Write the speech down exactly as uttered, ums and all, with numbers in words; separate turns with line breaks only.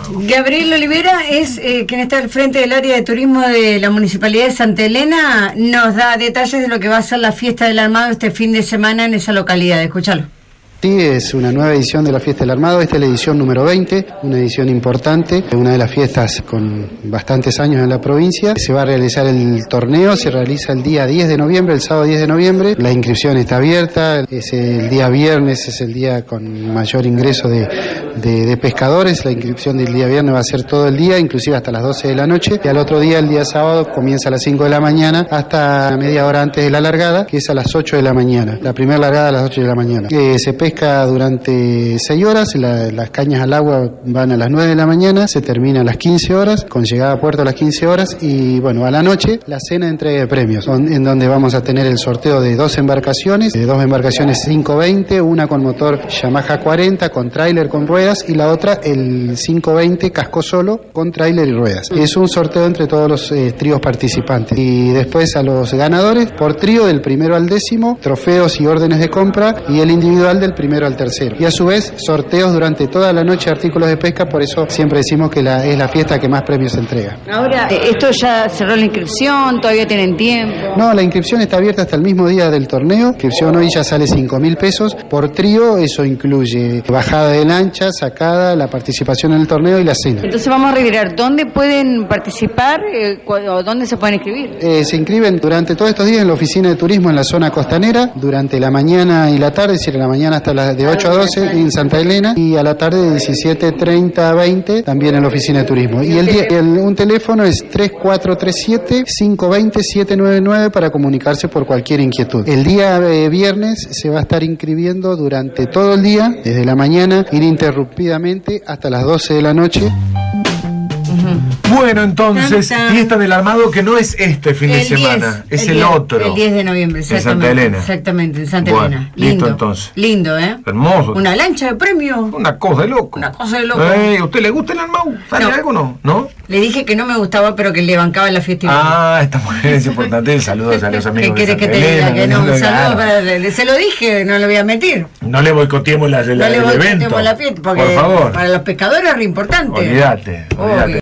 Gabriel Olivera es eh, quien está al frente del área de turismo de la Municipalidad de Santa Elena. Nos da detalles de lo que va a ser la fiesta del armado este fin de semana en esa localidad. Escúchalo.
Sí, es una nueva edición de la Fiesta del Armado. Esta es la edición número veinte, una edición importante, una de las fiestas con bastantes años en la provincia. Se va a realizar el torneo, se realiza el día diez de noviembre, el sábado diez de noviembre. La inscripción está abierta, es el día viernes, es el día con mayor ingreso de, de, de pescadores. La inscripción del día viernes va a ser todo el día, inclusive hasta las doce de la noche. Y al otro día, el día sábado, comienza a las cinco de la mañana hasta media hora antes de la largada, que es a las ocho de la mañana. La primera largada a las ocho de la mañana. Eh, se pesca durante seis horas, la, las cañas al agua van a las nueve de la mañana, se termina a las quince horas, con llegada a puerto a las quince horas y bueno, a la noche la cena de entrega de premios, en donde vamos a tener el sorteo de dos embarcaciones, de dos embarcaciones quinientos veinte, una con motor Yamaha cuarenta, con tráiler con ruedas y la otra el quinientos veinte casco solo con tráiler y ruedas. Es un sorteo entre todos los eh, tríos participantes y después a los ganadores por trío del primero al décimo, trofeos y órdenes de compra y el individual del primero al tercero. Y a su vez, sorteos durante toda la noche de artículos de pesca, por eso siempre decimos que la, es la fiesta que más premios se entrega.
Ahora, ¿esto ya cerró la inscripción? ¿Todavía tienen tiempo?
No, la inscripción está abierta hasta el mismo día del torneo. La inscripción hoy ya sale cinco mil pesos por trío, eso incluye bajada de lancha, sacada, la participación en el torneo y la cena.
Entonces vamos a reiterar, ¿dónde pueden participar eh, o dónde se pueden inscribir?
Eh, se inscriben durante todos estos días en la oficina de turismo en la zona costanera, durante la mañana y la tarde, es decir, en la mañana hasta las de ocho a doce en Santa Elena y a la tarde de diecisiete treinta a veinte también en la oficina de turismo. Y el día, el, un teléfono es tres cuatro tres siete, cinco dos cero, siete nueve nueve para comunicarse por cualquier inquietud. El día eh, viernes se va a estar inscribiendo durante todo el día, desde la mañana ininterrumpidamente hasta las doce de la noche.
Bueno, entonces, tan, tan. Fiesta del Armado que no es este fin de semana, diez, es el, el diez, otro.
El diez de noviembre, exactamente.
En Santa Elena.
Exactamente, en Santa
bueno,
Elena.
Lindo,
lindo
entonces.
Lindo, ¿eh?
Hermoso.
Una lancha de premio.
Una cosa de loco.
Una cosa de loco.
Eh, ¿A usted le gusta el Armado? ¿Sale no. algo o no? ¿No?
Le dije que no me gustaba, pero que le bancaba la fiesta.
Ah, esta mujer es importante. Saludos a los amigos.
¿Qué querés que te diga? Que no, un saludo para, se lo dije, no lo voy a mentir.
No le boicoteemos la, la,
no
el
le
evento.
La fiesta, porque
por favor.
Para los pescadores es re importante.
Olvídate, olvídate.